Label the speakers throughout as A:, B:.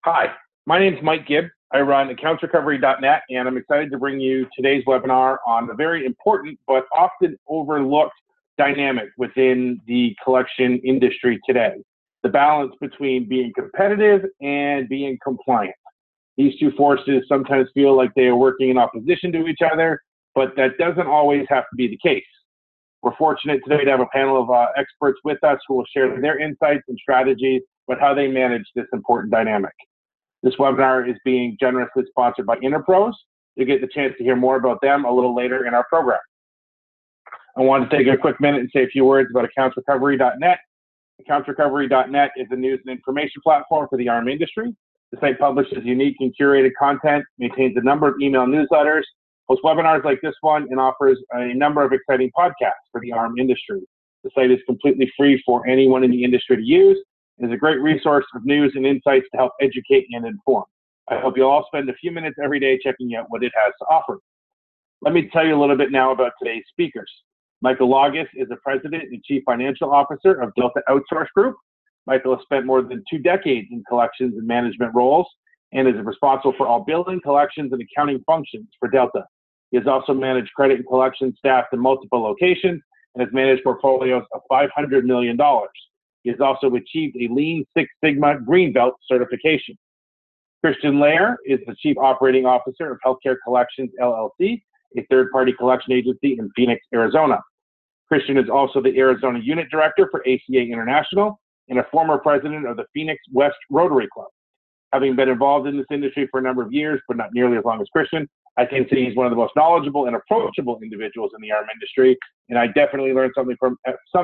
A: Hi, my name is Mike Gibb. I run accountsrecovery.net, and I'm excited to bring you today's webinar on a very important but often overlooked dynamic within the collection industry today, the balance between being competitive and being compliant. These two forces sometimes feel like they are working in opposition to each other, but that doesn't always have to be the case. We're fortunate today to have a panel of experts with us who will share their insights and strategies about how they manage this important dynamic. This webinar is being generously sponsored by Interpros. You'll get the chance to hear more about them a little later in our program. I want to take a quick minute and say a few words about accountsrecovery.net. Accountsrecovery.net is a news and information platform for the ARM industry. The site publishes unique and curated content, maintains a number of email newsletters, hosts webinars like this one, and offers a number of exciting podcasts for the ARM industry. The site is completely free for anyone in the industry to use. It is a great resource of news and insights to help educate and inform. I hope you'll all spend a few minutes every day checking out what it has to offer. Let me tell you a little bit now about today's speakers. Michael Logis is the President and Chief Financial Officer of Delta Outsource Group. Michael has spent more than 2 decades in collections and management roles and is responsible for all billing, collections, and accounting functions for Delta. He has also managed credit and collection staff in multiple locations and has managed portfolios of $500 million. He has also achieved a Lean Six Sigma Green Belt certification. Christian Lair is the Chief Operating Officer of Healthcare Collections LLC, a third-party collection agency in Phoenix, Arizona. Christian is also the Arizona Unit Director for ACA International and a former president of the Phoenix West Rotary Club. Having been involved in this industry for a number of years, but not nearly as long as Christian, I can say he's one of the most knowledgeable and approachable individuals in the ARM industry, and I definitely learned something from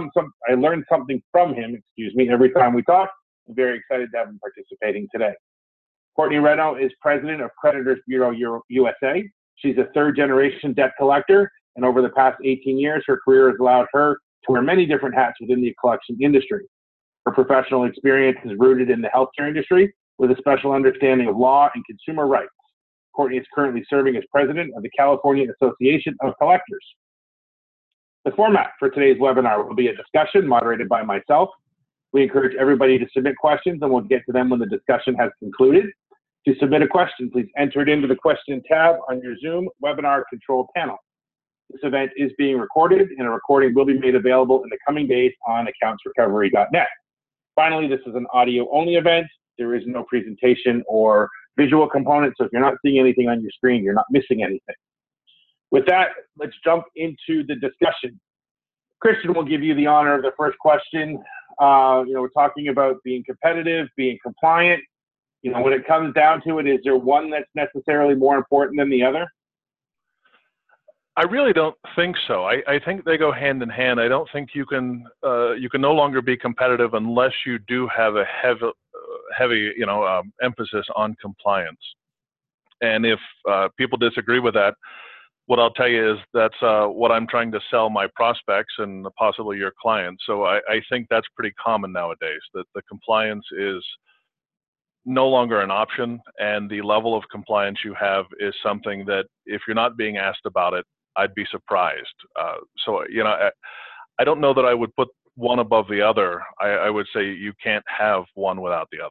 A: him, every time we talk. I'm very excited to have him participating today. Courtney Reno is president of Creditors Bureau USA. She's a third-generation debt collector, and over the past 18 years, her career has allowed her to wear many different hats within the collection industry. Her professional experience is rooted in the healthcare industry with a special understanding of law and consumer rights. Courtney is currently serving as president of the California Association of Collectors. The format for today's webinar will be a discussion moderated by myself. We encourage everybody to submit questions, and we'll get to them when the discussion has concluded. To submit a question, please enter it into the question tab on your Zoom webinar control panel. This event is being recorded, and a recording will be made available in the coming days on accountsrecovery.net. Finally, this is an audio-only event. There is no presentation or visual component, so if you're not seeing anything on your screen, you're not missing anything. With that, let's jump into the discussion. Christian will give you the honor of the first question. We're talking about being competitive, being compliant. When it comes down to it, is there one that's necessarily more important than the other?
B: I really don't think so. I think they go hand in hand. I don't think you can no longer be competitive unless you do have a heavy emphasis on compliance. And if people disagree with that, what I'll tell you is that's what I'm trying to sell my prospects and possibly your clients. So I think that's pretty common nowadays, that the compliance is no longer an option, and the level of compliance you have is something that if you're not being asked about it, I'd be surprised. I don't know that I would put one above the other. I would say you can't have one without the other.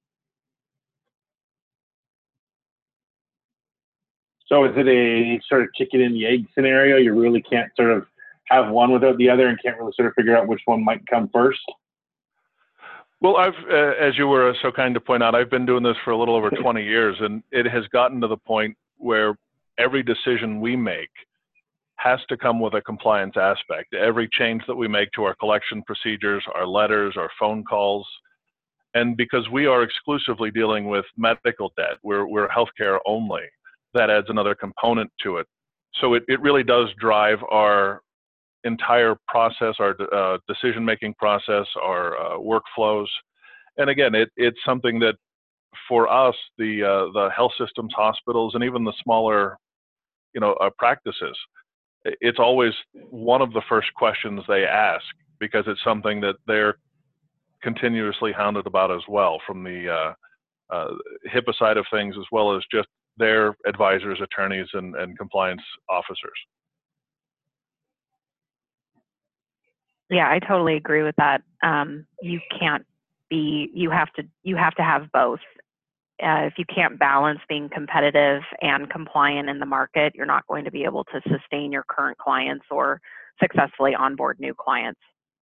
A: So is it a sort of chicken and the egg scenario? You really can't sort of have one without the other and can't really sort of figure out which one might come first?
B: Well, as you were so kind to point out, I've been doing this for a little over 20 years, and it has gotten to the point where every decision we make has to come with a compliance aspect. Every change that we make to our collection procedures, our letters, our phone calls, and because we are exclusively dealing with medical debt, we're healthcare only, that adds another component to it. So it really does drive our entire process, our decision-making process, our workflows. And again, it's something that for us, the health systems, hospitals, and even the smaller, practices, it's always one of the first questions they ask, because it's something that they're continuously hounded about as well, from the HIPAA side of things, as well as just their advisors, attorneys, and compliance officers.
C: Yeah, I totally agree with that. You have to have both. if you can't balance being competitive and compliant in the market, you're not going to be able to sustain your current clients or successfully onboard new clients.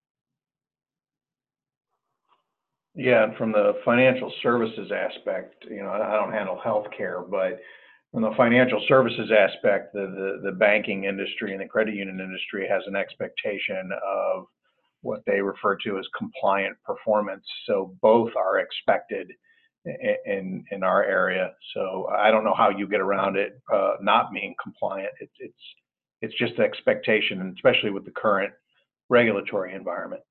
D: Yeah, and from the financial services aspect, I don't handle healthcare, but from the financial services aspect, the banking industry and the credit union industry has an expectation of what they refer to as compliant performance. So both are expected in our area. So I don't know how you get around it not being compliant. It's just the expectation, and especially with the current regulatory environment.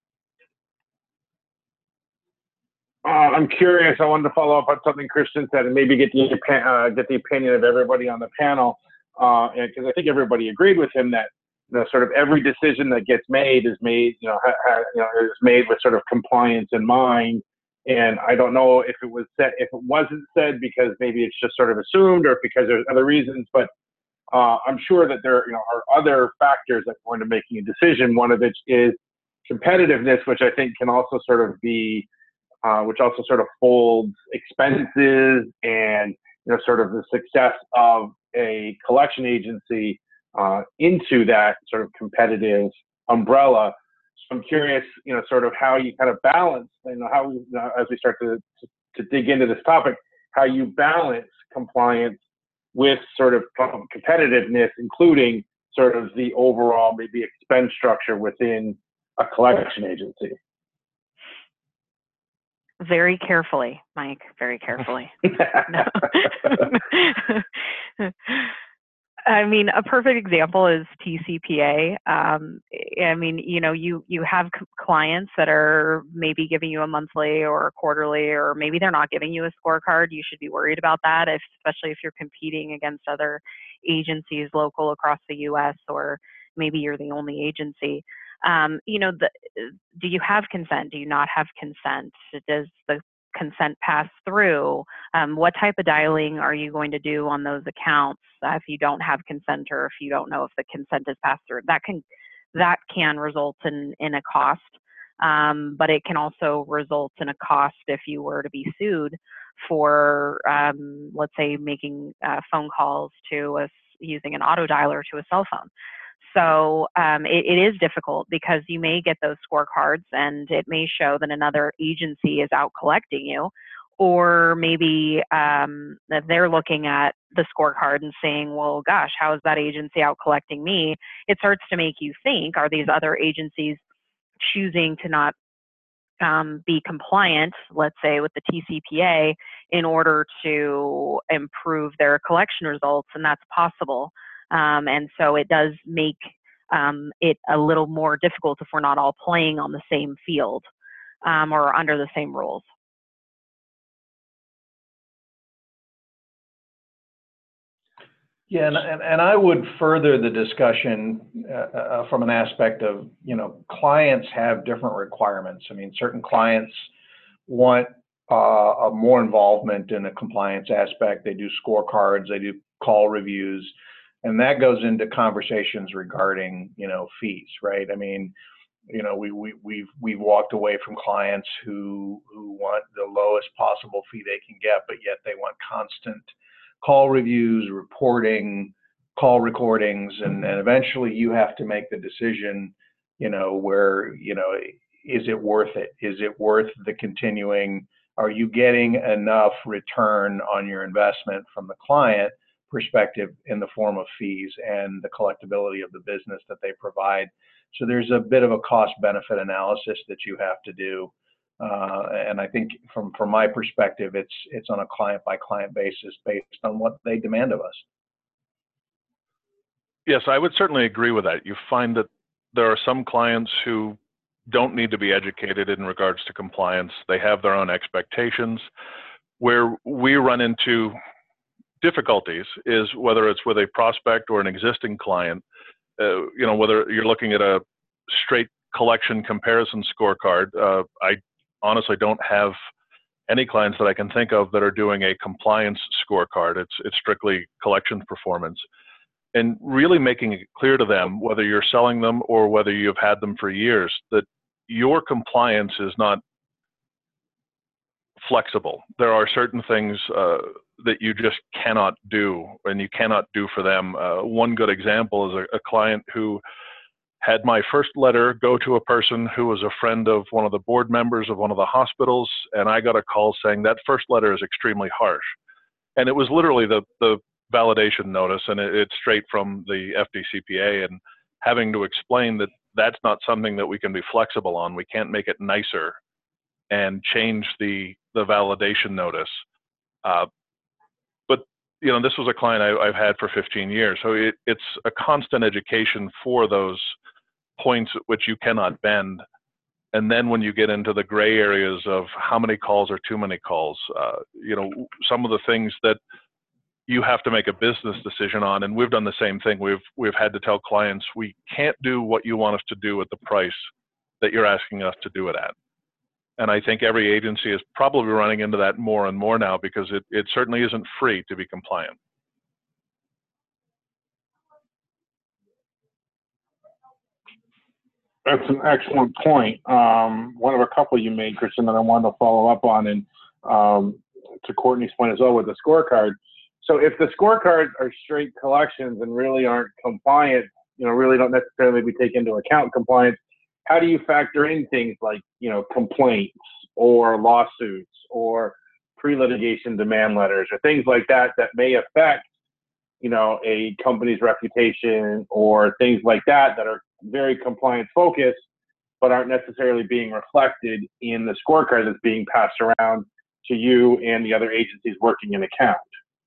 A: I'm curious. I wanted to follow up on something Christian said, and maybe get the opinion of everybody on the panel, because I think everybody agreed with him that sort of every decision that gets made is made, is made with sort of compliance in mind. And I don't know if it was said, if it wasn't said, because maybe it's just sort of assumed, or because there's other reasons. But I'm sure that there, are other factors that go into making a decision. One of which is competitiveness, which I think can also sort of be which also sort of folds expenses and sort of the success of a collection agency into that sort of competitive umbrella. So I'm curious, sort of how you kind of balance, how as we start to dig into this topic, how you balance compliance with sort of competitiveness, including sort of the overall maybe expense structure within a collection agency.
C: Very carefully, Mike, very carefully. I mean, a perfect example is TCPA. I mean, you have clients that are maybe giving you a monthly or a quarterly, or maybe they're not giving you a scorecard. You should be worried about that, especially if you're competing against other agencies local across the U.S., or maybe you're the only agency. Do you have consent? Do you not have consent? Does the consent pass through? What type of dialing are you going to do on those accounts if you don't have consent, or if you don't know if the consent is passed through? That can result in a cost, but it can also result in a cost if you were to be sued for, let's say, making phone calls to us using an auto dialer to a cell phone. So it is difficult, because you may get those scorecards and it may show that another agency is out collecting you, or maybe that they're looking at the scorecard and saying, well, gosh, how is that agency out collecting me? It starts to make you think, are these other agencies choosing to not be compliant, let's say, with the TCPA in order to improve their collection results? And that's possible. And so it does make it a little more difficult if we're not all playing on the same field or under the same rules.
D: Yeah, and I would further the discussion from an aspect of, clients have different requirements. I mean, certain clients want more involvement in a compliance aspect. They do scorecards, they do call reviews. And that goes into conversations regarding, fees, right? I mean, we've walked away from clients who want the lowest possible fee they can get, but yet they want constant call reviews, reporting, call recordings, and eventually you have to make the decision, where, is it worth it? Is it worth the continuing? Are you getting enough return on your investment from the client perspective in the form of fees and the collectability of the business that they provide? So there's a bit of a cost benefit analysis that you have to do. And I think from my perspective, it's on a client by client basis based on what they demand of us.
B: Yes, I would certainly agree with that. You find that there are some clients who don't need to be educated in regards to compliance. They have their own expectations. Where we run into difficulties is whether it's with a prospect or an existing client, whether you're looking at a straight collection comparison scorecard. I honestly don't have any clients that I can think of that are doing a compliance scorecard. It's strictly collections performance, and really making it clear to them, whether you're selling them or whether you've had them for years, that your compliance is not flexible. There are certain things that you just cannot do, and you cannot do for them. One good example is a client who had my first letter go to a person who was a friend of one of the board members of one of the hospitals, and I got a call saying that first letter is extremely harsh. And it was literally the validation notice, and it's straight from the FDCPA, and having to explain that that's not something that we can be flexible on. We can't make it nicer and change the validation notice. But you know, this was a client I've had for 15 years, so it's a constant education for those points at which you cannot bend. And then when you get into the gray areas of how many calls are too many calls, you know, some of the things that you have to make a business decision on, and we've done the same thing. We've had to tell clients, we can't do what you want us to do at the price that you're asking us to do it at. And I think every agency is probably running into that more and more now, because it certainly isn't free to be compliant.
A: That's an excellent point. One of a couple you made, Christian, that I wanted to follow up on, and to Courtney's point as well with the scorecard. So if the scorecards are straight collections and really aren't compliant, you know, really don't necessarily be taken into account compliance, how do you factor in things like, you know, complaints or lawsuits or pre-litigation demand letters or things like that that may affect, you know, a company's reputation, or things like that that are very compliance focused but aren't necessarily being reflected in the scorecard that's being passed around to you and the other agencies working in account?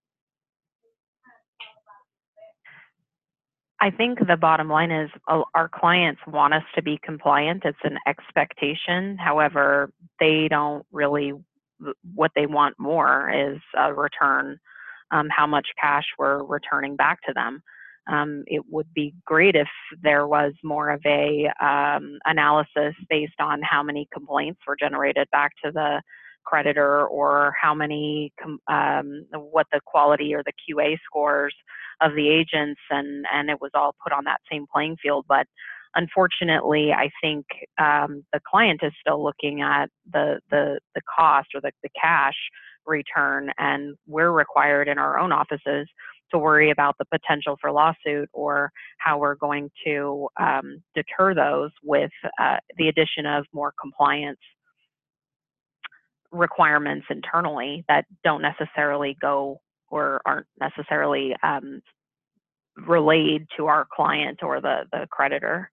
C: I think the bottom line is our clients want us to be compliant. It's an expectation. However, they don't really, what they want more is a return, how much cash we're returning back to them. It would be great if there was more of a analysis based on how many complaints were generated back to the creditor, or how many, what the quality or the QA scores of the agents, and it was all put on that same playing field. But unfortunately, I think the client is still looking at the cost or the cash return, and we're required in our own offices to worry about the potential for lawsuit, or how we're going to deter those with the addition of more compliance requirements internally that don't necessarily go or aren't necessarily relayed to our client or the creditor.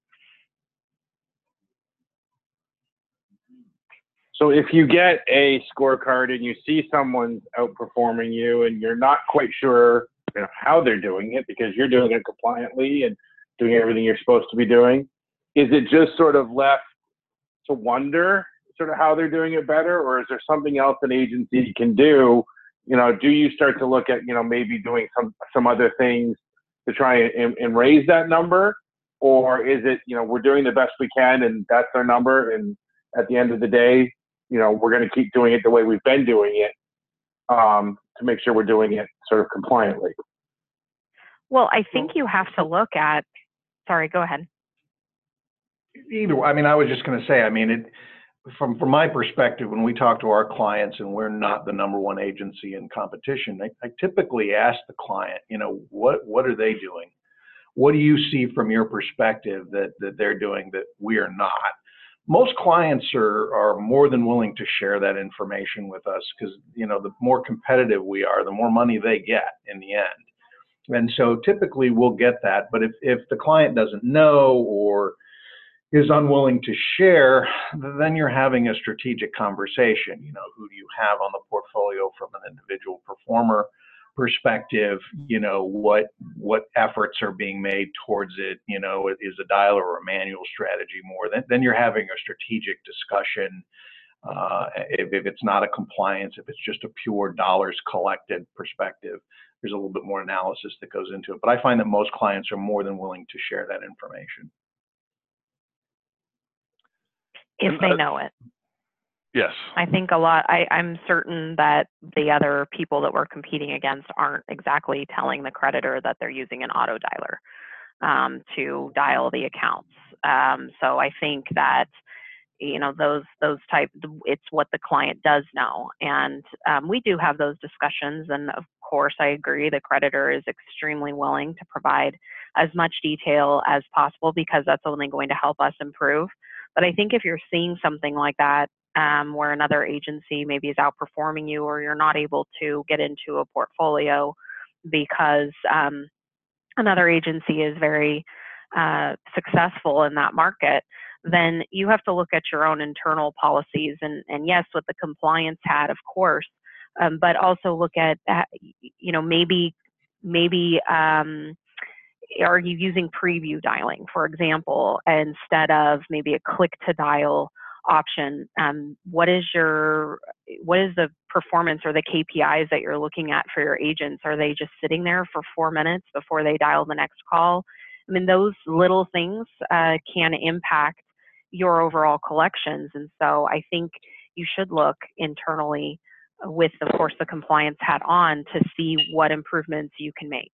A: So if you get a scorecard and you see someone's outperforming you and you're not quite sure, you know, how they're doing it, because you're doing it compliantly and doing everything you're supposed to be doing, is it just sort of left to wonder sort of how they're doing it better, or is there something else an agency can do? You know, do you start to look at, you know, maybe doing some other things to try and raise that number? Or is it, you know, we're doing the best we can and that's our number, and at the end of the day, you know, we're going to keep doing it the way we've been doing it, to make sure we're doing it sort of compliantly?
C: Well, I think you have to look at, sorry, go ahead.
D: Either, I mean, I was just going to say, I mean, from my perspective, when we talk to our clients and we're not the number one agency in competition, I typically ask the client, you know, what are they doing? What do you see from your perspective that they're doing that we are not? Most clients are more than willing to share that information with us, because, you know, the more competitive we are, the more money they get in the end. And so typically we'll get that. But if the client doesn't know or is unwilling to share, then you're having a strategic conversation. You know, who do you have on the portfolio from an individual performer perspective? You know, what efforts are being made towards it? You know, is a dialer or a manual strategy more? Then you're having a strategic discussion. If it's not a compliance, if it's just a pure dollars collected perspective, there's a little bit more analysis that goes into it. But I find that most clients are more than willing to share that information.
C: If they know it.
B: Yes.
C: I think I'm certain that the other people that we're competing against aren't exactly telling the creditor that they're using an auto dialer to dial the accounts. So I think that those type, it's what the client does know. And we do have those discussions. And of course, I agree, the creditor is extremely willing to provide as much detail as possible because that's only going to help us improve. But I think if you're seeing something like that, where another agency maybe is outperforming you, or you're not able to get into a portfolio because another agency is very successful in that market, then you have to look at your own internal policies and yes, with the compliance hat, of course, but also look at, maybe are you using preview dialing, for example, instead of maybe a click to dial option? What is the performance or the KPIs that you're looking at for your agents? Are they just sitting there for 4 minutes before they dial the next call? I mean, those little things can impact your overall collections. And so I think you should look internally with, of course, the compliance hat on to see what improvements you can make.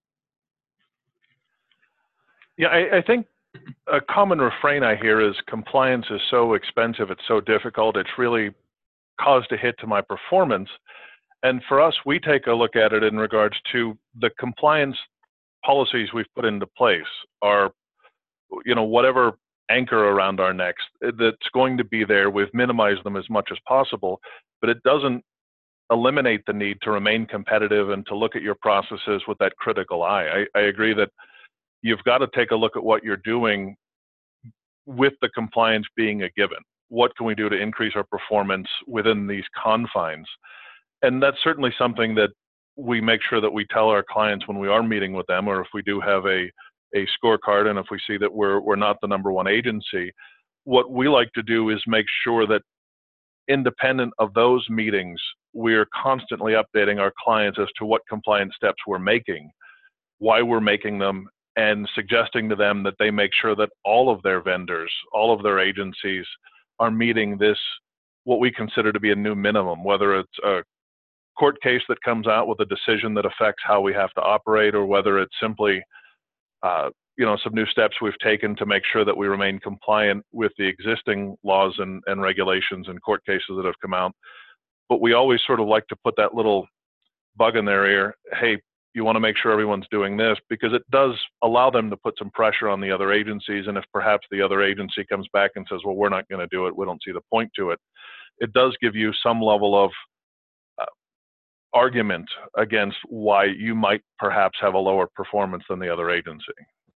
B: Yeah, I think a common refrain I hear is compliance is so expensive, it's so difficult, it's really caused a hit to my performance. And for us, we take a look at it in regards to the compliance policies we've put into place are, whatever anchor around our necks that's going to be there, we've minimized them as much as possible, but it doesn't eliminate the need to remain competitive and to look at your processes with that critical eye. I agree that you've got to take a look at what you're doing with the compliance being a given. What can we do to increase our performance within these confines? And that's certainly something that we make sure that we tell our clients when we are meeting with them, or if we do have a scorecard and if we see that we're not the #1 agency. What we like to do is make sure that independent of those meetings, we're constantly updating our clients as to what compliance steps we're making, why we're making them, and suggesting to them that they make sure that all of their vendors, all of their agencies are meeting this, what we consider to be a new minimum, whether it's a court case that comes out with a decision that affects how we have to operate, or whether it's simply, some new steps we've taken to make sure that we remain compliant with the existing laws and regulations and court cases that have come out. But we always sort of like to put that little bug in their ear, hey, you want to make sure everyone's doing this, because it does allow them to put some pressure on the other agencies. And if perhaps the other agency comes back and says, well, we're not going to do it, we don't see the point to it, it does give you some level of argument against why you might perhaps have a lower performance than the other agency.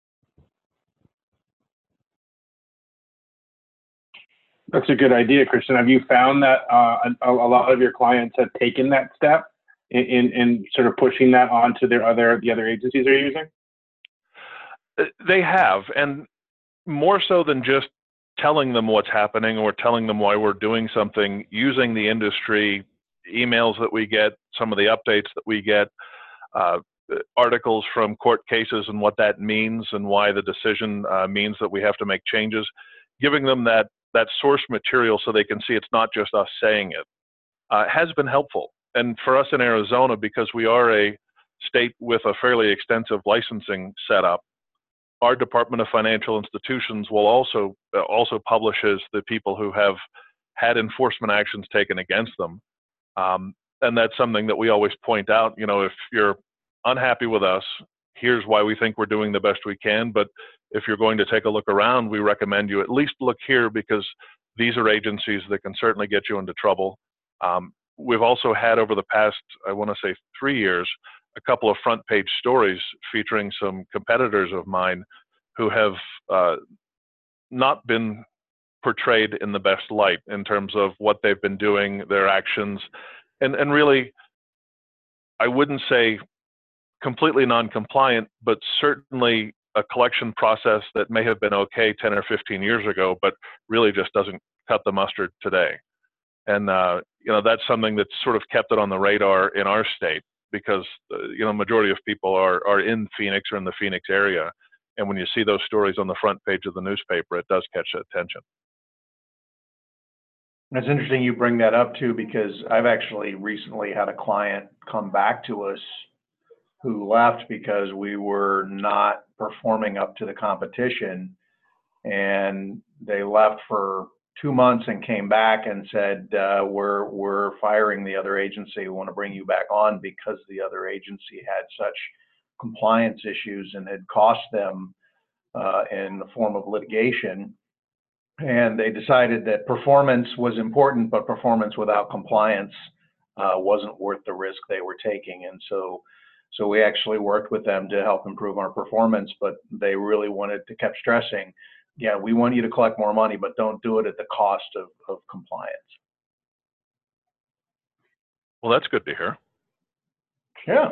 A: That's a good idea, Christian. Have you found that a lot of your clients have taken that step in sort of pushing that onto the other agencies they're using?
B: They have, and more so than just telling them what's happening or telling them why we're doing something, using the industry emails that we get, some of the updates that we get, articles from court cases and what that means and why the decision means that we have to make changes, giving them that source material so they can see it's not just us saying it, has been helpful. And for us in Arizona, because we are a state with a fairly extensive licensing setup, our Department of Financial Institutions will also publishes the people who have had enforcement actions taken against them. And that's something that we always point out, if you're unhappy with us, here's why we think we're doing the best we can. But if you're going to take a look around, we recommend you at least look here, because these are agencies that can certainly get you into trouble. We've also had over the past, I want to say 3 years, a couple of front page stories featuring some competitors of mine who have not been portrayed in the best light in terms of what they've been doing, their actions, and really, I wouldn't say completely non-compliant, but certainly a collection process that may have been okay 10 or 15 years ago, but really just doesn't cut the mustard today. And that's something that's sort of kept it on the radar in our state, because majority of people are in Phoenix or in the Phoenix area, and when you see those stories on the front page of the newspaper, it does catch attention.
D: It's interesting you bring that up too, because I've actually recently had a client come back to us who left because we were not performing up to the competition, and they left for 2 months and came back and said, we're firing the other agency. We want to bring you back on because the other agency had such compliance issues and had cost them in the form of litigation. And they decided that performance was important, but performance without compliance wasn't worth the risk they were taking. And so we actually worked with them to help improve our performance, but they really kept stressing, yeah, we want you to collect more money, but don't do it at the cost of compliance.
B: Well, that's good to hear.
D: Yeah.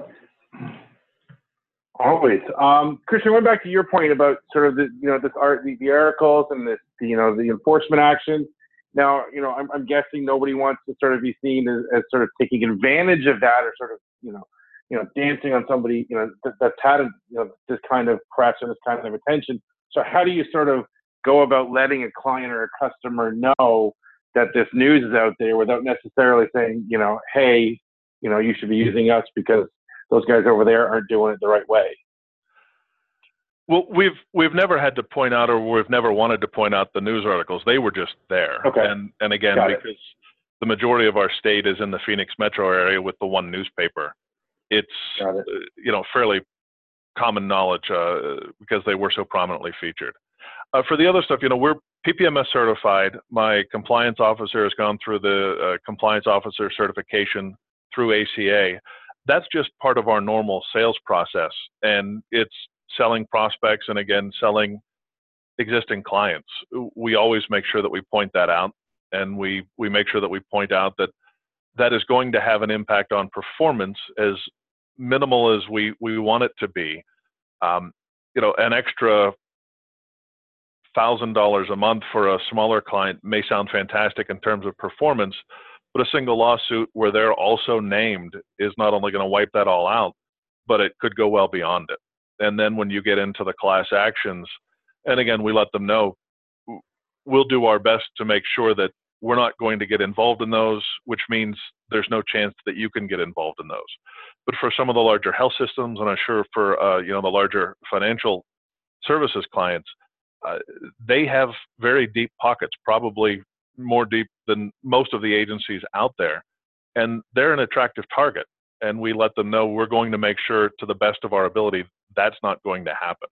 A: Always. Christian, going back to your point about sort of the articles and the enforcement action. Now, I'm guessing nobody wants to sort of be seen as sort of taking advantage of that, or sort of, dancing on somebody, that's had, this kind of press or this kind of attention. So how do you sort of go about letting a client or a customer know that this news is out there without necessarily saying, hey, you should be using us because those guys over there aren't doing it the right way?
B: Well, we've never had to point out, or we've never wanted to point out the news articles. They were just there.
A: Okay.
B: And again, because the majority of our state is in the Phoenix metro area with the one newspaper, it's fairly common knowledge because they were so prominently featured. For the other stuff, we're PPMS certified. My compliance officer has gone through the compliance officer certification through ACA. That's just part of our normal sales process, and it's selling prospects and, again, selling existing clients. We always make sure that we point that out, and we make sure that we point out that that is going to have an impact on performance, as minimal as we want it to be. An extra $1,000 a month for a smaller client may sound fantastic in terms of performance, but a single lawsuit where they're also named is not only going to wipe that all out, but it could go well beyond it. And then when you get into the class actions, and again, we let them know, we'll do our best to make sure that we're not going to get involved in those, which means there's no chance that you can get involved in those. But for some of the larger health systems, and I'm sure for the larger financial services clients, they have very deep pockets, probably more deep than most of the agencies out there, and they're an attractive target. And we let them know we're going to make sure, to the best of our ability, that's not going to happen.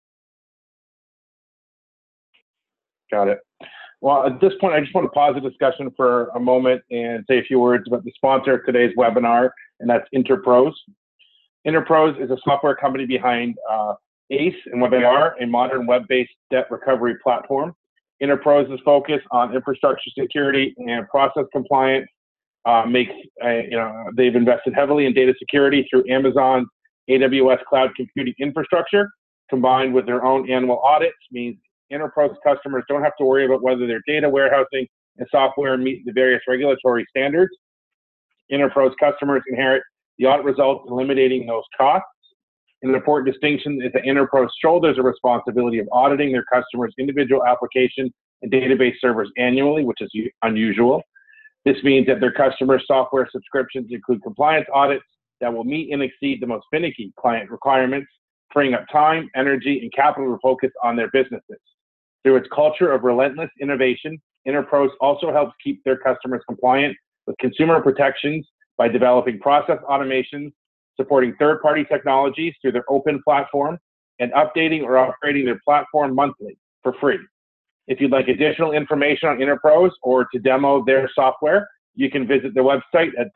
A: Got it. Well, at this point, I just want to pause the discussion for a moment and say a few words about the sponsor of today's webinar, and that's Interpros. Interpros is a software company behind ACE and what they are, a modern web-based debt recovery platform. Interpros is focused on infrastructure security and process compliance. They've invested heavily in data security through Amazon's AWS cloud computing infrastructure, combined with their own annual audits, means Interpros customers don't have to worry about whether their data warehousing and software meet the various regulatory standards. Interpros customers inherit the audit results, eliminating those costs. An important distinction is that Interpros shoulders the responsibility of auditing their customers' individual application and database servers annually, which is unusual. This means that their customer software subscriptions include compliance audits that will meet and exceed the most finicky client requirements, freeing up time, energy, and capital to focus on their businesses. Through its culture of relentless innovation, Interpros also helps keep their customers compliant with consumer protections by developing process automations, supporting third-party technologies through their open platform, and updating or upgrading their platform monthly for free. If you'd like additional information on Interpros or to demo their software, you can visit their website at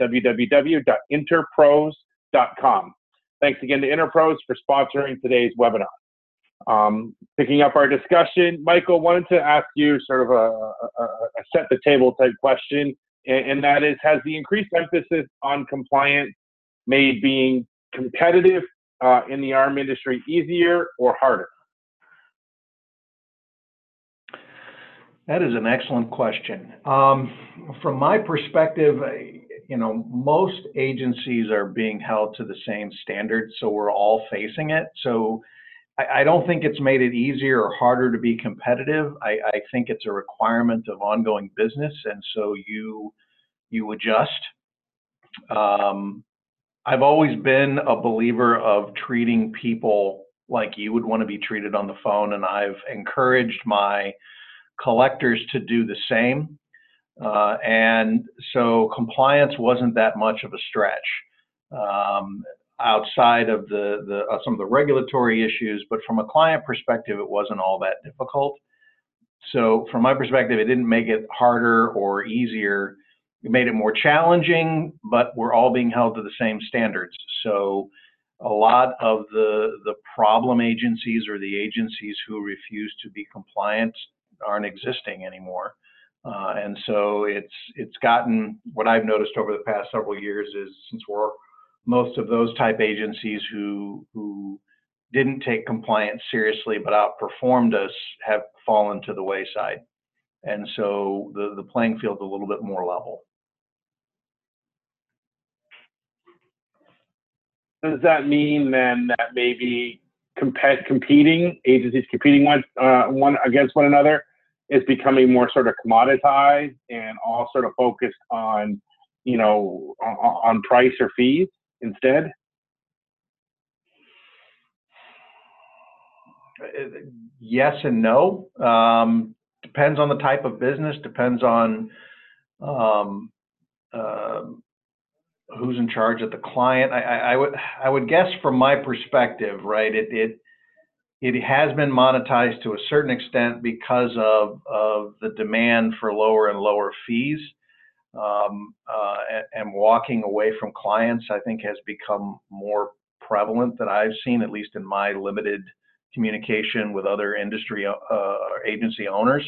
A: www.interpros.com. Thanks again to Interpros for sponsoring today's webinar. Picking up our discussion, Michael, wanted to ask you sort of a set the table type question, and that is, has the increased emphasis on compliance made being competitive in the ARM industry easier or harder?
D: That is an excellent question. From my perspective, most agencies are being held to the same standards, so we're all facing it. So I don't think it's made it easier or harder to be competitive. I think it's a requirement of ongoing business, and so you adjust. I've always been a believer of treating people like you would want to be treated on the phone, and I've encouraged my collectors to do the same. And so compliance wasn't that much of a stretch outside of some of the regulatory issues, but from a client perspective, it wasn't all that difficult. So from my perspective, it didn't make it harder or easier. It made it more challenging, but we're all being held to the same standards. So a lot of the problem agencies or the agencies who refuse to be compliant aren't existing anymore. And so it's gotten, what I've noticed over the past several years is, since most of those type agencies who didn't take compliance seriously but outperformed us have fallen to the wayside. And so the playing field's a little bit more level.
A: Does that mean then that maybe competing agencies competing one against one another is becoming more sort of commoditized and all sort of focused on, on price or fees instead?
D: Yes and no. Depends on the type of business, depends on who's in charge of the client. I would guess from my perspective, right, it has been monetized to a certain extent because of the demand for lower and lower fees. And walking away from clients, I think, has become more prevalent than I've seen, at least in my limited communication with other industry agency owners.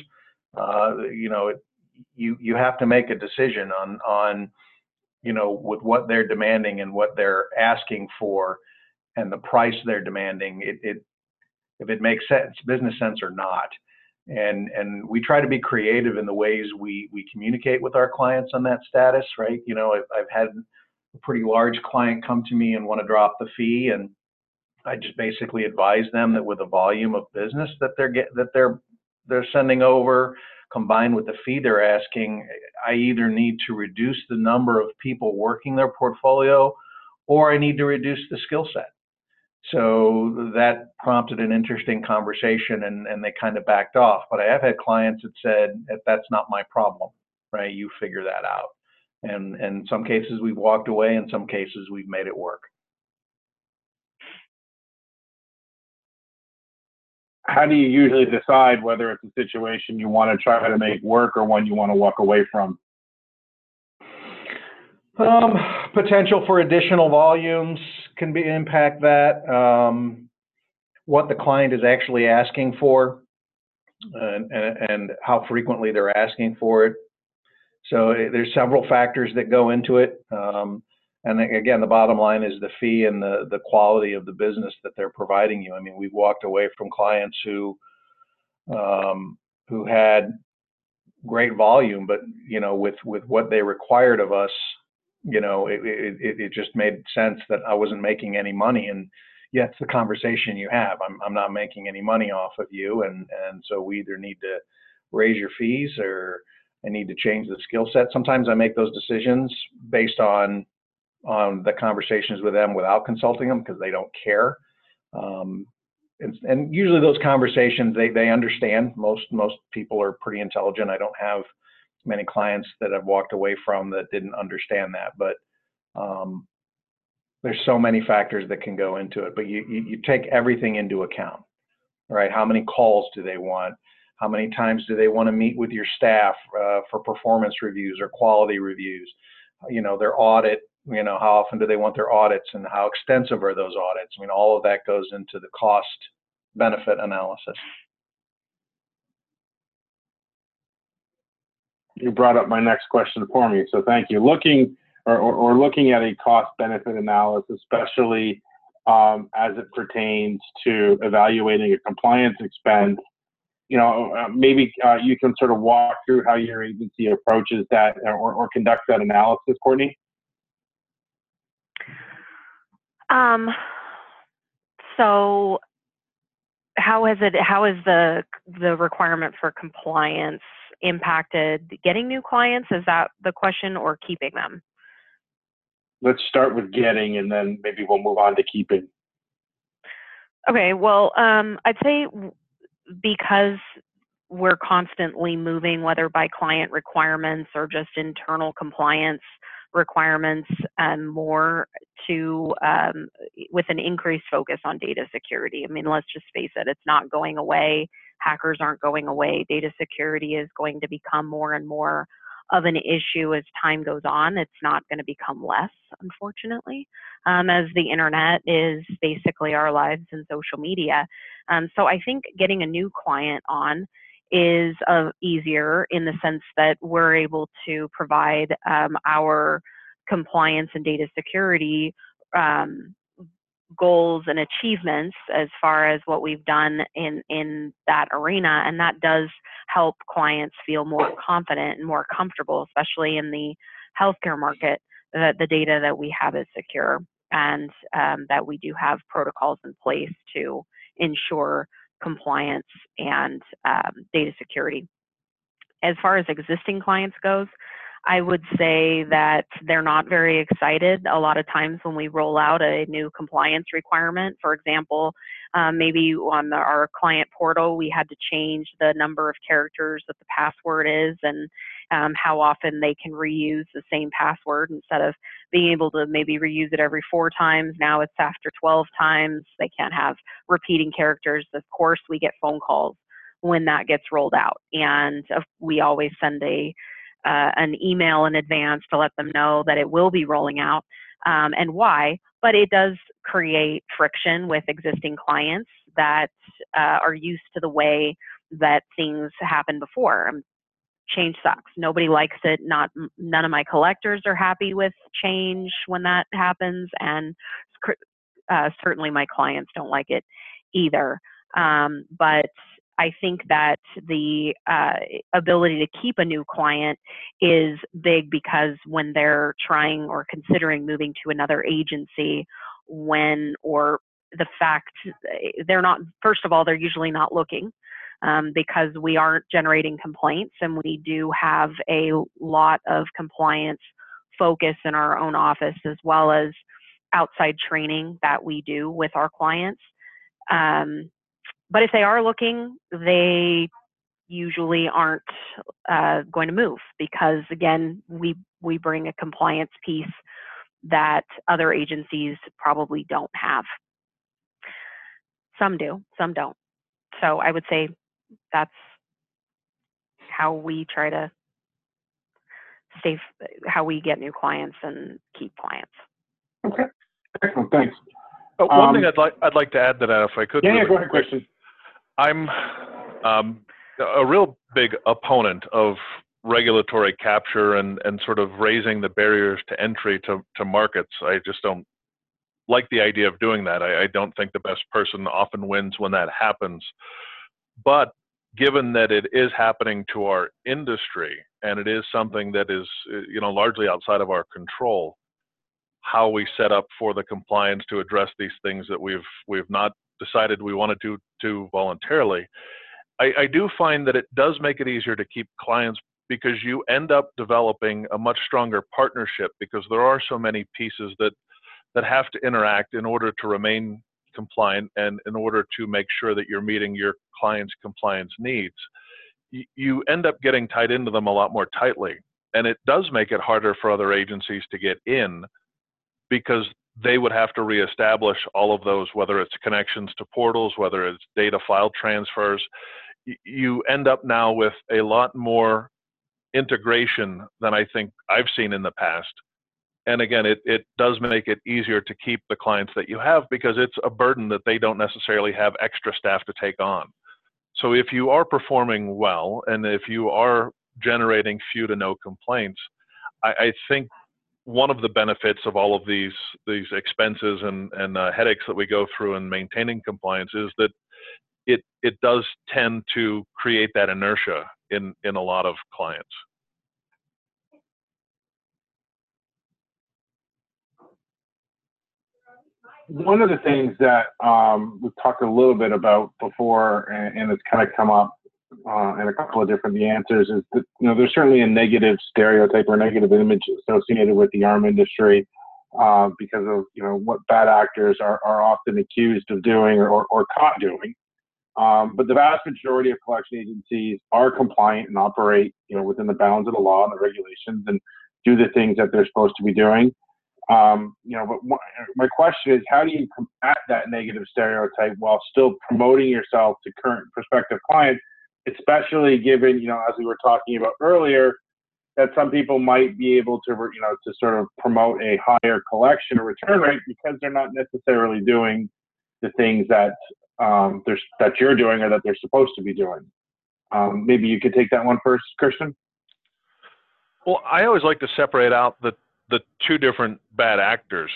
D: You have to make a decision on with what they're demanding and what they're asking for and the price they're demanding, if it makes sense, business sense or not. And we try to be creative in the ways we communicate with our clients on that status, right? I've had a pretty large client come to me and want to drop the fee, and I just basically advise them that with the volume of business that they're sending over, combined with the fee they're asking, I either need to reduce the number of people working their portfolio, or I need to reduce the skill set. So that prompted an interesting conversation, and they kind of backed off. But I have had clients that said, that's not my problem, right? You figure that out. And in some cases we've walked away, in some cases we've made it work.
A: How do you usually decide whether it's a situation you want to try to make work or one you want to walk away from?
D: Potential for additional volumes can impact that. What the client is actually asking for, and how frequently they're asking for it. So there's several factors that go into it. And again, the bottom line is the fee and the quality of the business that they're providing you. I mean, we've walked away from clients who had great volume, but with what they required of us, it just made sense that I wasn't making any money. And yet, it's the conversation you have. I'm not making any money off of you, and so we either need to raise your fees or I need to change the skill set. Sometimes I make those decisions based on the conversations with them without consulting them, because they don't care. And usually those conversations, they understand. Most people are pretty intelligent. I don't have many clients that I've walked away from that didn't understand that. But there's so many factors that can go into it. But you take everything into account, right? How many calls do they want? How many times do they want to meet with your staff for performance reviews or quality reviews? Their audit. How often do they want their audits, and how extensive are those audits? I mean, all of that goes into the cost-benefit analysis.
A: You brought up my next question for me, so thank you. Looking at a cost-benefit analysis, especially as it pertains to evaluating a compliance expense, maybe you can sort of walk through how your agency approaches that or conducts that analysis, Courtney.
C: So how is the requirement for compliance impacted getting new clients? Is that the question, or keeping them?
A: Let's start with getting, and then maybe we'll move on to keeping.
C: Okay, well, I'd say because we're constantly moving, whether by client requirements or just internal compliance requirements, more to with an increased focus on data security. I mean, let's just face it, it's not going away. Hackers aren't going away. Data security is going to become more and more of an issue as time goes on. It's not going to become less, unfortunately, as the internet is basically our lives and social media. So I think getting a new client on is easier in the sense that we're able to provide our compliance and data security goals and achievements as far as what we've done in that arena. And that does help clients feel more confident and more comfortable, especially in the healthcare market, that the data that we have is secure, and that we do have protocols in place to ensure compliance and data security. As far as existing clients goes, I would say that they're not very excited a lot of times when we roll out a new compliance requirement. For example, maybe on our client portal, we had to change the number of characters that the password is, and how often they can reuse the same password. Instead of being able to maybe reuse it every 4 times, now it's after 12 times. They can't have repeating characters. Of course, we get phone calls when that gets rolled out, and we always send an email in advance to let them know that it will be rolling out and why. But it does create friction with existing clients that are used to the way that things happened before. Change sucks. Nobody likes it. None of my collectors are happy with change when that happens, and certainly my clients don't like it either. But I think that the ability to keep a new client is big, because when they're trying or considering moving to another agency, or the fact they're not, first of all, they're usually not looking because we aren't generating complaints, and we do have a lot of compliance focus in our own office, as well as outside training that we do with our clients. But if they are looking, they usually aren't going to move, because, again, we bring a compliance piece that other agencies probably don't have. Some do, some don't. So I would say that's how we try to how we get new clients and keep clients.
A: Okay, excellent, thanks.
B: One thing I'd like to add to that, if I could.
A: Yeah,
B: really
A: go ahead, Christian.
B: I'm a real big opponent of regulatory capture and sort of raising the barriers to entry to markets. I just don't like the idea of doing that. I don't think the best person often wins when that happens. But given that it is happening to our industry, and it is something that is, largely outside of our control, how we set up for the compliance to address these things that we've not decided we want to do voluntarily, I do find that it does make it easier to keep clients, because you end up developing a much stronger partnership, because there are so many pieces that have to interact in order to remain compliant and in order to make sure that you're meeting your client's compliance needs. You end up getting tied into them a lot more tightly, and it does make it harder for other agencies to get in, because they would have to reestablish all of those, whether it's connections to portals, whether it's data file transfers. You end up now with a lot more integration than I think I've seen in the past. And again, it does make it easier to keep the clients that you have, because it's a burden that they don't necessarily have extra staff to take on. So if you are performing well, and if you are generating few to no complaints, I think one of the benefits of all of these expenses and headaches that we go through in maintaining compliance is that it does tend to create that inertia in a lot of clients.
A: One of the things that we've talked a little bit about before, and it's kind of come up in a couple of different answers, is that there's certainly a negative stereotype or negative image associated with the arm industry because of what bad actors are often accused of doing or caught doing. But the vast majority of collection agencies are compliant and operate, within the bounds of the law and the regulations and do the things that they're supposed to be doing. But my question is, how do you combat that negative stereotype while still promoting yourself to current and prospective clients, especially given, as we were talking about earlier, that some people might be able to, to sort of promote a higher collection or return rate because they're not necessarily doing the things that that you're doing or that they're supposed to be doing. Maybe you could take that one first, Christian.
B: Well, I always like to separate out the two different bad actors.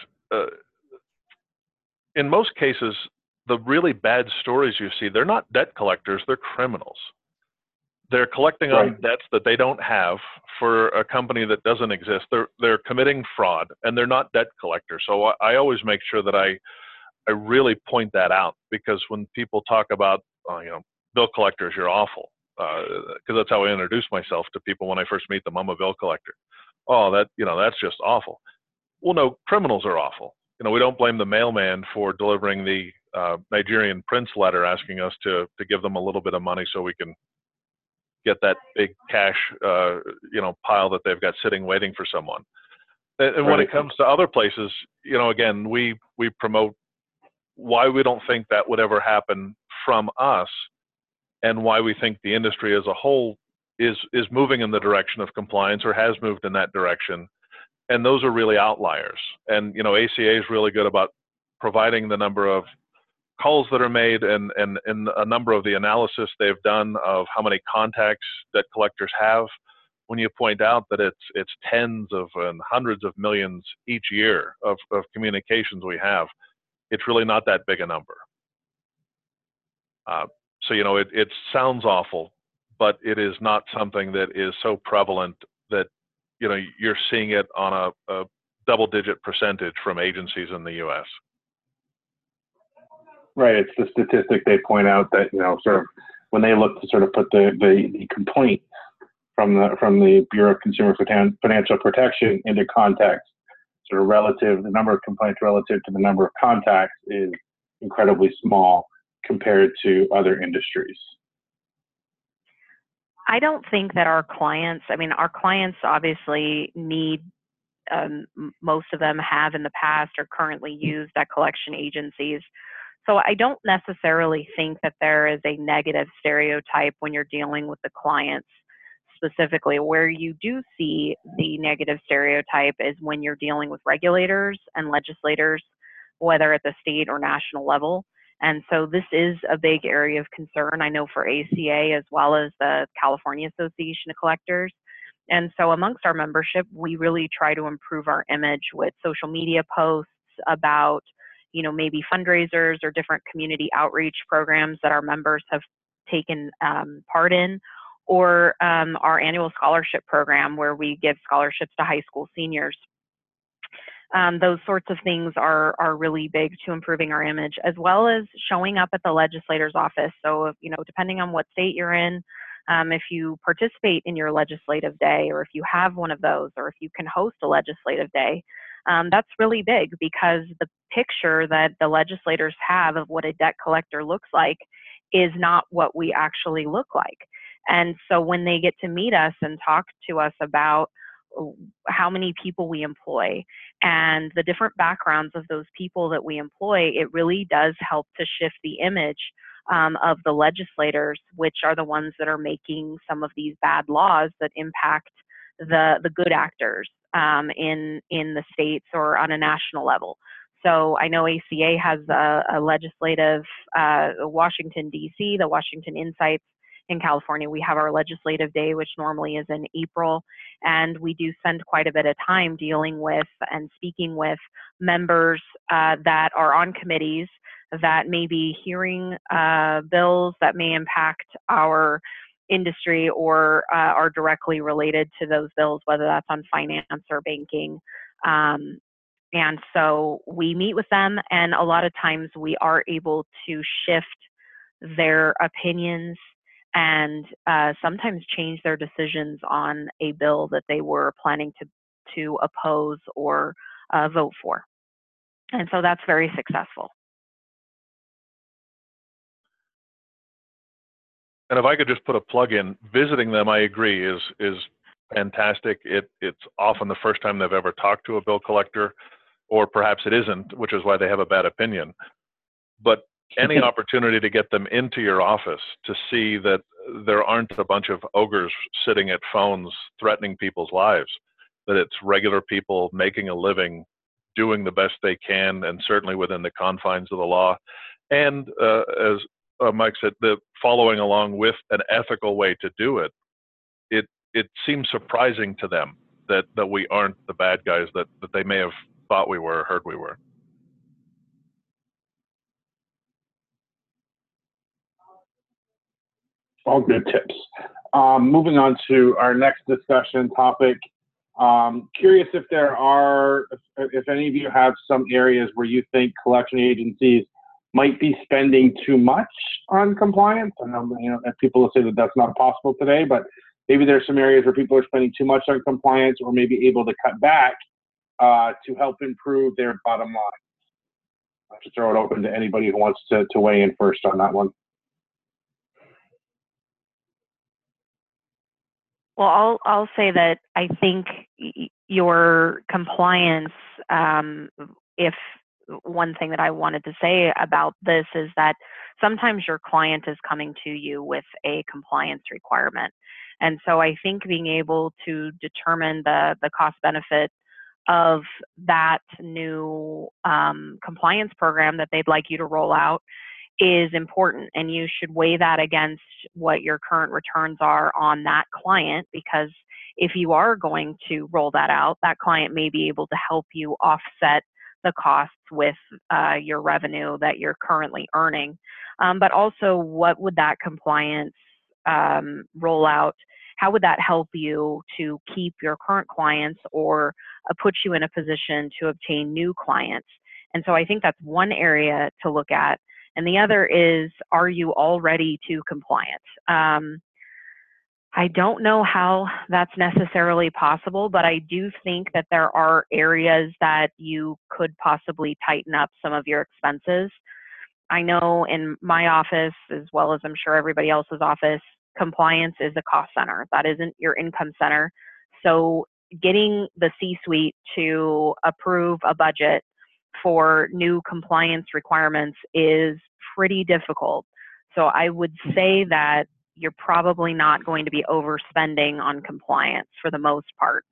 B: In most cases, the really bad stories you see, they're not debt collectors, they're criminals. They're collecting on debts that they don't have for a company that doesn't exist. They're committing fraud, and they're not debt collectors. So I always make sure that I really point that out, because when people talk about, bill collectors, you're awful, because that's how I introduce myself to people when I first meet them. I'm a bill collector. Oh, that's just awful. Well, no, criminals are awful. We don't blame the mailman for delivering the Nigerian prince letter asking us to give them a little bit of money so we can get that big cash, pile that they've got sitting waiting for someone. And when it comes to other places, again, we promote why we don't think that would ever happen from us, and why we think the industry as a whole is moving in the direction of compliance or has moved in that direction. And those are really outliers. And, ACA is really good about providing the number of calls that are made and a number of the analysis they've done of how many contacts that collectors have. When you point out that it's tens of and hundreds of millions each year of communications we have, it's really not that big a number. So, it sounds awful, but it is not something that is so prevalent that, you're seeing it on a double-digit percentage from agencies in the U.S.
A: Right. It's the statistic they point out that, sort of when they look to sort of put the complaint from the Bureau of Consumer Financial Protection into context, sort of the number of complaints relative to the number of contacts is incredibly small compared to other industries.
C: I don't think that our clients obviously need, most of them have in the past or currently use debt collection agencies. So I don't necessarily think that there is a negative stereotype when you're dealing with the clients specifically. Where you do see the negative stereotype is when you're dealing with regulators and legislators, whether at the state or national level. And so this is a big area of concern, I know, for ACA as well as the California Association of Collectors. And so amongst our membership, we really try to improve our image with social media posts about, maybe fundraisers or different community outreach programs that our members have taken part in, or our annual scholarship program where we give scholarships to high school seniors. Those sorts of things are really big to improving our image, as well as showing up at the legislator's office. So, depending on what state you're in, if you participate in your legislative day, or if you have one of those, or if you can host a legislative day, that's really big, because the picture that the legislators have of what a debt collector looks like is not what we actually look like. And so when they get to meet us and talk to us about how many people we employ and the different backgrounds of those people that we employ, it really does help to shift the image of the legislators, which are the ones that are making some of these bad laws that impact the good actors in the states or on a national level. So I know ACA has a legislative, Washington, D.C., the Washington Insights. In California, we have our legislative day, which normally is in April, and we do spend quite a bit of time dealing with and speaking with members that are on committees that may be hearing bills that may impact our industry or are directly related to those bills, whether that's on finance or banking. And so we meet with them, and a lot of times we are able to shift their opinions and sometimes change their decisions on a bill that they were planning to oppose or vote for. And so that's very successful.
B: And if I could just put a plug in, visiting them, I agree, is fantastic. It's often the first time they've ever talked to a bill collector, or perhaps it isn't, which is why they have a bad opinion. But any opportunity to get them into your office to see that there aren't a bunch of ogres sitting at phones threatening people's lives, that it's regular people making a living, doing the best they can, and certainly within the confines of the law. And as Mike said, the following along with an ethical way to do it, it seems surprising to them that we aren't the bad guys that they may have thought we were, or heard we were.
A: All good tips. Moving on to our next discussion topic. Curious if if any of you have some areas where you think collection agencies might be spending too much on compliance. I know, and people will say that that's not possible today, but maybe there's some areas where people are spending too much on compliance, or maybe able to cut back to help improve their bottom line. I'll just throw it open to anybody who wants to weigh in first on that one.
C: Well, I'll say that I think your compliance, if one thing that I wanted to say about this is that sometimes your client is coming to you with a compliance requirement. And so I think being able to determine the cost benefit of that new compliance program that they'd like you to roll out is important, and you should weigh that against what your current returns are on that client, because if you are going to roll that out, that client may be able to help you offset the costs with your revenue that you're currently earning. But also, what would that compliance rollout, how would that help you to keep your current clients, or put you in a position to obtain new clients? And so I think that's one area to look at. And the other is, are you already to compliance? I don't know how that's necessarily possible, but I do think that there are areas that you could possibly tighten up some of your expenses. I know in my office, as well as I'm sure everybody else's office, compliance is a cost center. That isn't your income center. So getting the C-suite to approve a budget for new compliance requirements is pretty difficult. So I would say that you're probably not going to be overspending on compliance for the most part.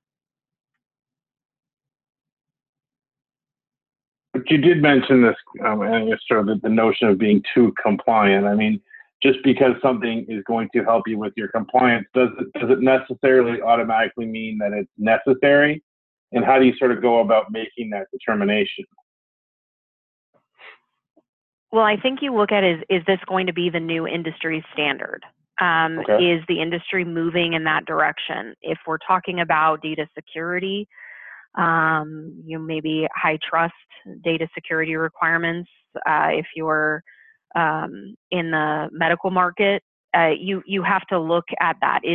A: But you did mention this, sort of the notion of being too compliant. I mean, just because something is going to help you with your compliance, does it necessarily automatically mean that it's necessary? And how do you sort of go about making that determination?
C: Well, I think you look at is this going to be the new industry standard?
A: Okay.
C: Is the industry moving in that direction? If we're talking about data security, maybe high trust data security requirements. If you're in the medical market, you have to look at that. Is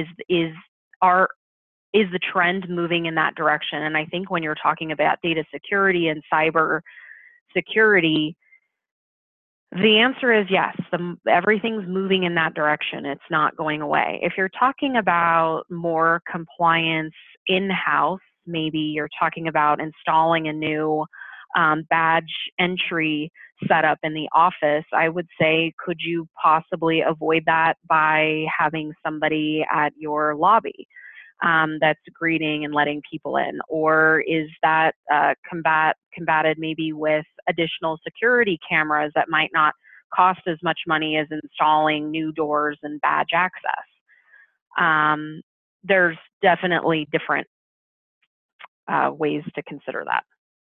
C: the trend moving in that direction? And I think when you're talking about data security and cyber security, the answer is yes. Everything's moving in that direction. It's not going away. If you're talking about more compliance in-house, maybe you're talking about installing a new badge entry setup in the office, I would say, could you possibly avoid that by having somebody at your lobby that's greeting and letting people in? Or is that combated maybe with additional security cameras that might not cost as much money as installing new doors and badge access? There's definitely different ways to consider that.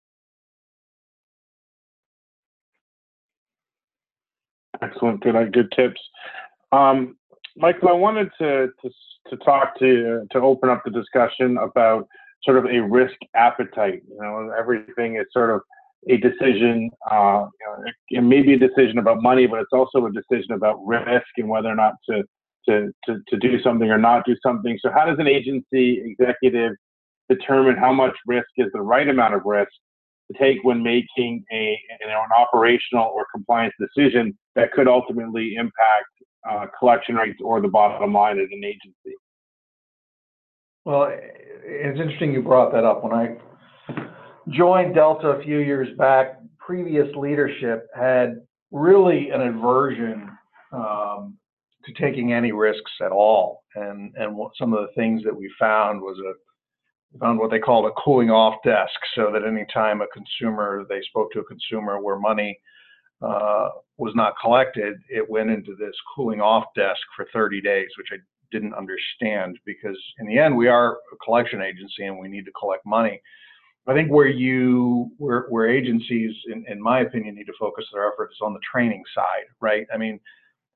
A: Excellent, good tips. Michael, I wanted to talk to open up the discussion about sort of a risk appetite. Everything is sort of a decision. It may be a decision about money, but it's also a decision about risk and whether or not to do something or not do something. So how does an agency executive determine how much risk is the right amount of risk to take when making an operational or compliance decision that could ultimately impact collection rates or the bottom line at an agency?
D: Well, it's interesting you brought that up. When I joined Delta a few years back, previous leadership had really an aversion to taking any risks at all. And some of the things that we found was found what they called a cooling off desk, so that anytime they spoke to a consumer where money was not collected, it went into this cooling off desk for 30 days, which I didn't understand, because in the end we are a collection agency and we need to collect money. I think where agencies, in my opinion, need to focus their efforts is on the training side, right? I mean,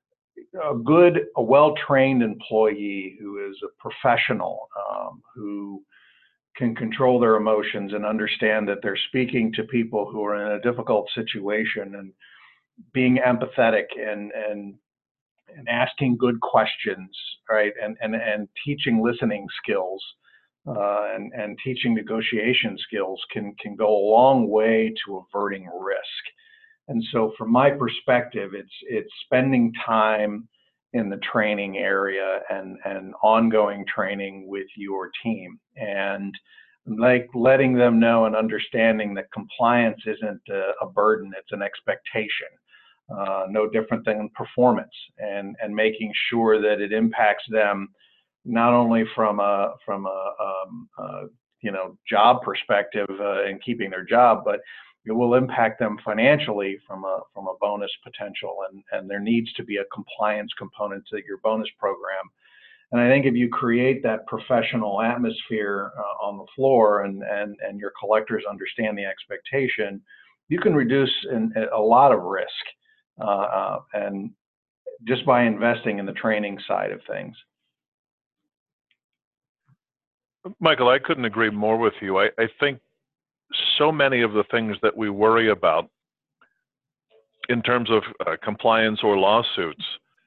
D: a well-trained employee who is a professional, who can control their emotions and understand that they're speaking to people who are in a difficult situation, and being empathetic and asking good questions, right? And teaching listening skills, and teaching negotiation skills can go a long way to averting risk. And so from my perspective, it's spending time in the training area and ongoing training with your team, and like letting them know and understanding that compliance isn't a burden, it's an expectation. No different than performance, and making sure that it impacts them not only from a job perspective and keeping their job, but it will impact them financially from a bonus potential, and there needs to be a compliance component to your bonus program. And I think if you create that professional atmosphere on the floor, and your collectors understand the expectation, you can reduce a lot of risk, and just by investing in the training side of things.
B: Michael, I couldn't agree more with you. I think so many of the things that we worry about in terms of compliance or lawsuits,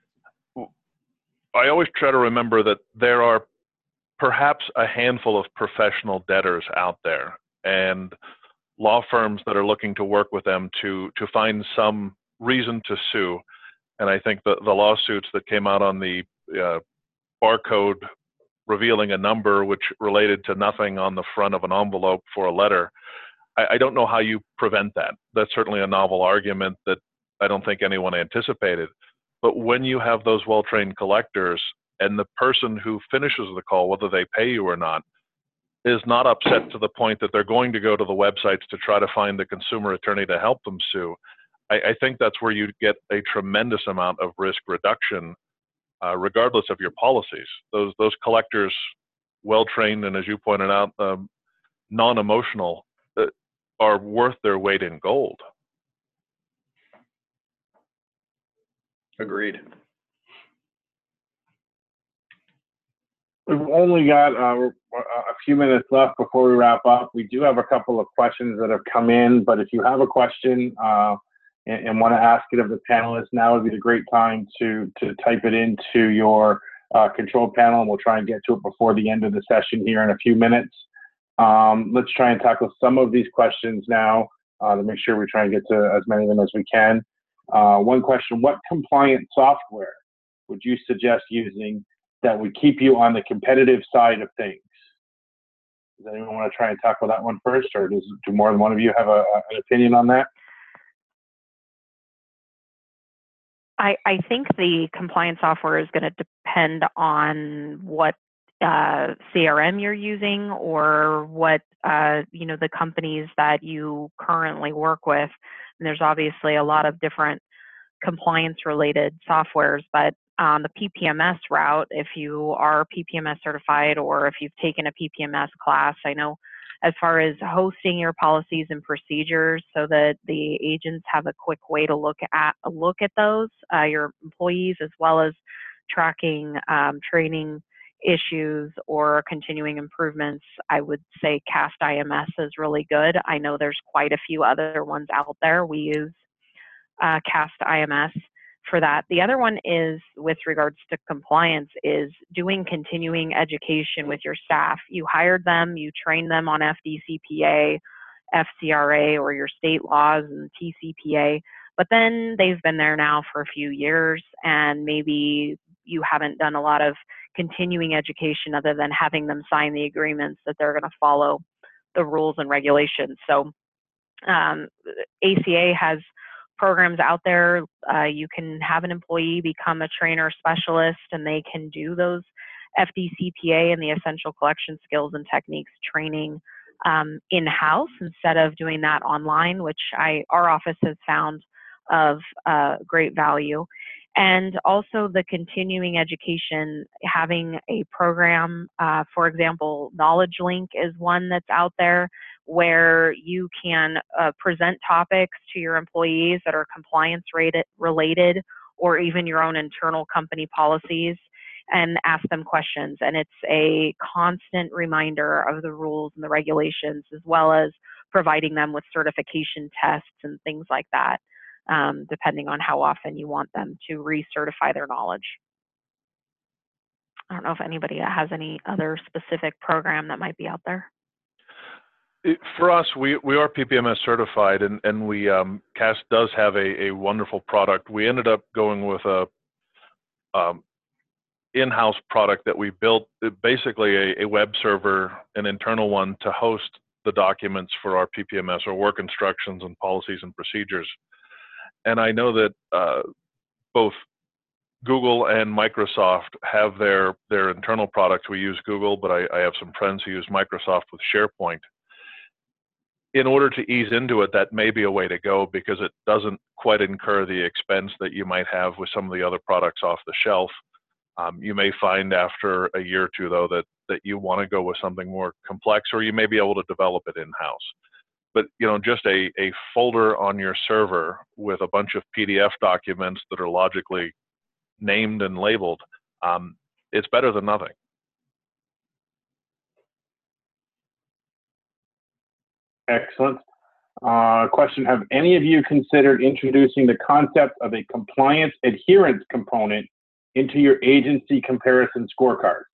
B: I always try to remember that there are perhaps a handful of professional debtors out there, and law firms that are looking to work with them to find some reason to sue. And I think that the lawsuits that came out on the barcode revealing a number which related to nothing on the front of an envelope for a letter, I don't know how you prevent that. That's certainly a novel argument that I don't think anyone anticipated. But when you have those well-trained collectors, and the person who finishes the call, whether they pay you or not, is not upset to the point that they're going to go to the websites to try to find the consumer attorney to help them sue, I think that's where you get a tremendous amount of risk reduction, regardless of your policies. Those collectors, well-trained and, as you pointed out, non-emotional, are worth their weight in gold.
D: Agreed.
A: We've only got a few minutes left before we wrap up. We do have a couple of questions that have come in, but if you have a question and want to ask it of the panelists, now would be the great time to type it into your control panel, and we'll try and get to it before the end of the session here in a few minutes. Let's try and tackle some of these questions now to make sure we try and get to as many of them as we can. One question: what compliance software would you suggest using that would keep you on the competitive side of things? Does anyone want to try and tackle that one first, or do more than one of you have an opinion on that?
C: I think the compliance software is going to depend on what CRM you're using, or what the companies that you currently work with. And there's obviously a lot of different compliance-related softwares, but on the PPMS route, if you are PPMS certified, or if you've taken a PPMS class, I know as far as hosting your policies and procedures so that the agents have a quick way to look at those, your employees, as well as tracking training issues or continuing improvements, I would say CAST IMS is really good. I know there's quite a few other ones out there. We use CAST IMS for that. The other one is, with regards to compliance, is doing continuing education with your staff. You hired them, you trained them on FDCPA, FCRA, or your state laws and TCPA, but then they've been there now for a few years, and maybe you haven't done a lot of continuing education other than having them sign the agreements that they're going to follow the rules and regulations. So ACA has programs out there. You can have an employee become a trainer specialist, and they can do those FDCPA and the essential collection skills and techniques training in-house instead of doing that online, which our office has found of great value. And also the continuing education, having a program, for example, Knowledge Link is one that's out there where you can present topics to your employees that are compliance related or even your own internal company policies and ask them questions. And it's a constant reminder of the rules and the regulations, as well as providing them with certification tests and things like that, depending on how often you want them to recertify their knowledge. I don't know if anybody has any other specific program that might be out there.
B: For us, we are PPMS certified, and CAS does have a wonderful product. We ended up going with a in-house product that we built, basically a web server, an internal one, to host the documents for our PPMS, or work instructions and policies and procedures. And I know that both Google and Microsoft have their internal products. We use Google, but I have some friends who use Microsoft with SharePoint. In order to ease into it, that may be a way to go, because it doesn't quite incur the expense that you might have with some of the other products off the shelf. You may find after a year or two, though, that you want to go with something more complex, or you may be able to develop it in-house. But just a folder on your server with a bunch of PDF documents that are logically named and labeled, it's better than nothing.
A: Excellent. Question, have any of you considered introducing the concept of a compliance adherence component into your agency comparison scorecards?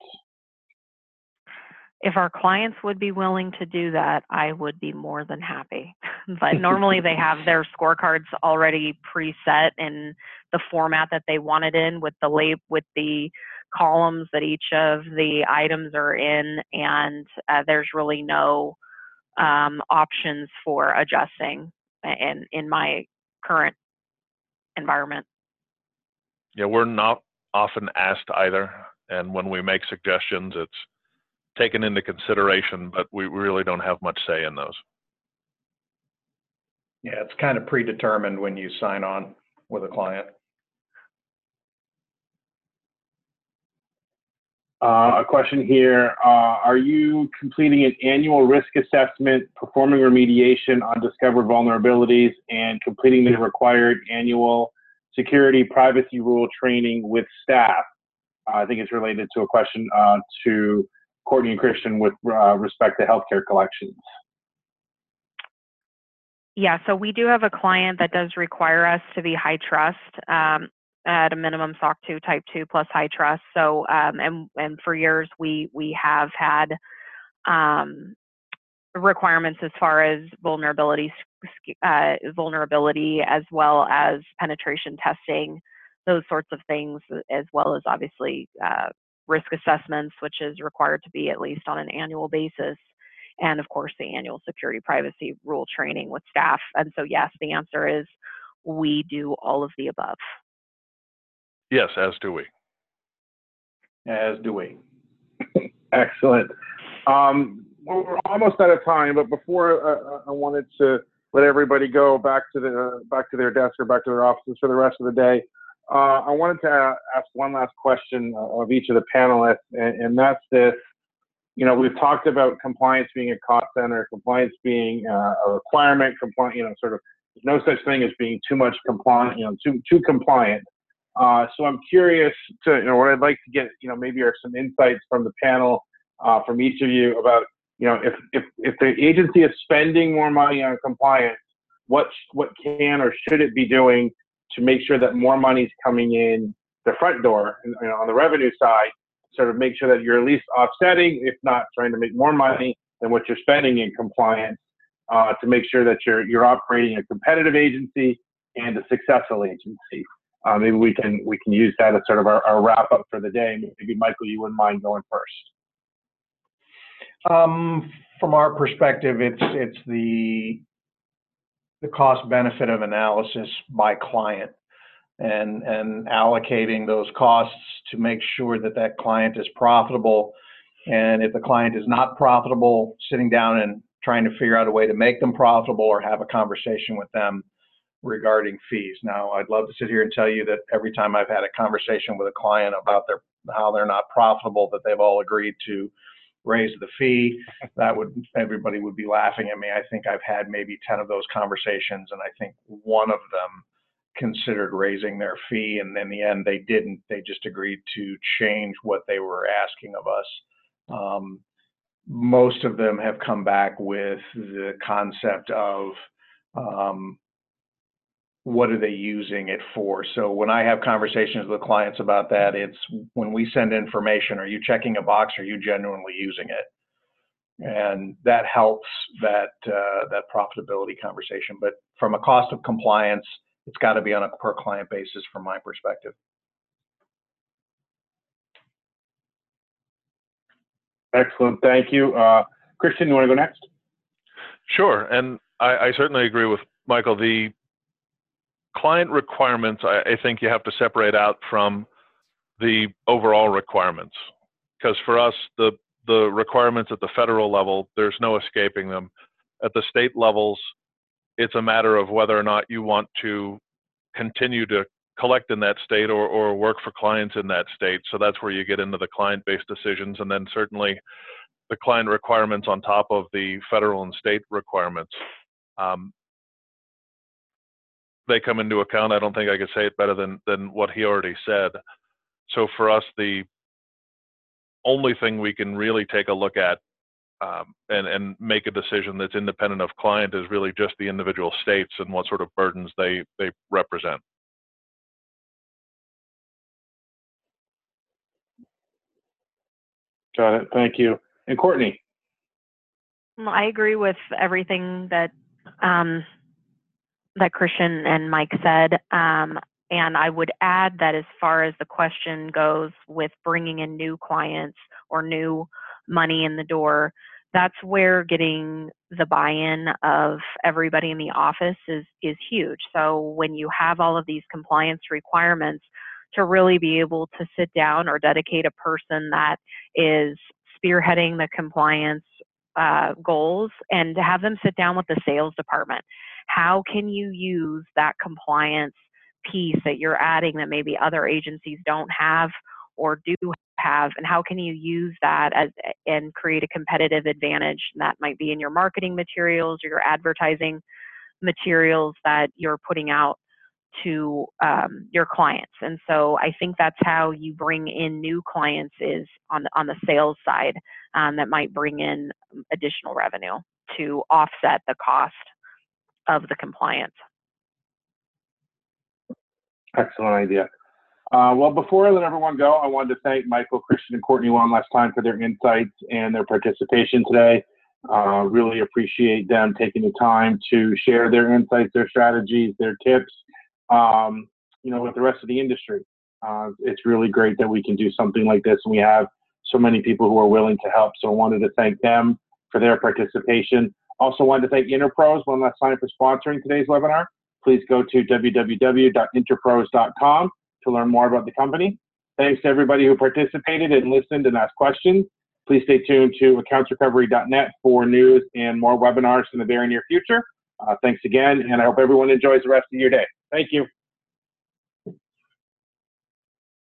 C: If our clients would be willing to do that, I would be more than happy. But normally they have their scorecards already preset in the format that they want it in, with the columns that each of the items are in, and there's really no options for adjusting in my current environment.
B: Yeah, we're not often asked either, and when we make suggestions, it's taken into consideration, but we really don't have much say in those.
D: Yeah, it's kind of predetermined when you sign on with a client.
A: A question here, are you completing an annual risk assessment, performing remediation on discovered vulnerabilities, and completing the required annual security privacy rule training with staff? I think it's related to a question to Courtney and Christian with respect to healthcare collections.
C: Yeah, so we do have a client that does require us to be high trust, at a minimum SOC 2 Type 2 plus high trust. So, and for years we have had requirements as far as vulnerability as well as penetration testing, those sorts of things, as well as obviously risk assessments, which is required to be at least on an annual basis. And of course, the annual security privacy rule training with staff. And so, yes, the answer is we do all of the above.
B: Yes, as do we.
D: As do we.
A: Excellent. We're almost out of time, but before I wanted to let everybody go back to their desk or back to their offices for the rest of the day. I wanted to ask one last question of each of the panelists, and that's this. We've talked about compliance being a cost center, compliance being a requirement, compliance, sort of there's no such thing as being too much compliant, too compliant. So I'm curious to, what I'd like to get, maybe are some insights from the panel, from each of you about, if the agency is spending more money on compliance, what can or should it be doing to make sure that more money is coming in the front door, on the revenue side, sort of make sure that you're at least offsetting, if not trying to make more money than what you're spending in compliance, to make sure that you're operating a competitive agency, and a successful agency. Maybe we can use that as sort of our wrap up for the day. Maybe Michael, you wouldn't mind going first.
D: From our perspective, it's the cost benefit of analysis by client and allocating those costs to make sure that that client is profitable. And if the client is not profitable, sitting down and trying to figure out a way to make them profitable or have a conversation with them regarding fees. Now, I'd love to sit here and tell you that every time I've had a conversation with a client about how they're not profitable, that they've all agreed to raise the fee. Everybody would be laughing at me. I think I've had maybe 10 of those conversations, and I think one of them considered raising their fee, and in the end they didn't. They just agreed to change what they were asking of us. Most of them have come back with the concept of what are they using it for? So when I have conversations with clients about that, it's when we send information, are you checking a box? Or are you genuinely using it? And that helps that profitability conversation. But from a cost of compliance, it's got to be on a per client basis from my perspective.
A: Excellent, thank you. Christian, you want to go next?
B: Sure, and I certainly agree with Michael. The client requirements, I think you have to separate out from the overall requirements, because for us, the requirements at the federal level, there's no escaping them. At the state levels, it's a matter of whether or not you want to continue to collect in that state or work for clients in that state. So that's where you get into the client-based decisions, and then certainly the client requirements on top of the federal and state requirements. They come into account. I don't think I could say it better than what he already said. So for us, the only thing we can really take a look at and make a decision that's independent of client is really just the individual states and what sort of burdens they represent.
A: Got it, thank you. And Courtney?
C: I agree with everything that that Christian and Mike said. And I would add that as far as the question goes with bringing in new clients or new money in the door, that's where getting the buy-in of everybody in the office is huge. So when you have all of these compliance requirements, to really be able to sit down or dedicate a person that is spearheading the compliance goals and to have them sit down with the sales department. How can you use that compliance piece that you're adding that maybe other agencies don't have or do have, and how can you use that and create a competitive advantage? And that might be in your marketing materials or your advertising materials that you're putting out to your clients. And so I think that's how you bring in new clients, is on the sales side, that might bring in additional revenue to offset the cost of the compliance.
A: Excellent idea. Well, before I let everyone go, I wanted to thank Michael, Christian, and Courtney one last time for their insights and their participation today. Really appreciate them taking the time to share their insights, their strategies, their tips, with the rest of the industry. It's really great that we can do something like this, and we have so many people who are willing to help. So I wanted to thank them for their participation. Also wanted to thank Interpros one last time for sponsoring today's webinar. Please go to www.interpros.com to learn more about the company. Thanks to everybody who participated and listened and asked questions. Please stay tuned to accountsrecovery.net for news and more webinars in the very near future. Thanks again, and I hope everyone enjoys the rest of your day. Thank you.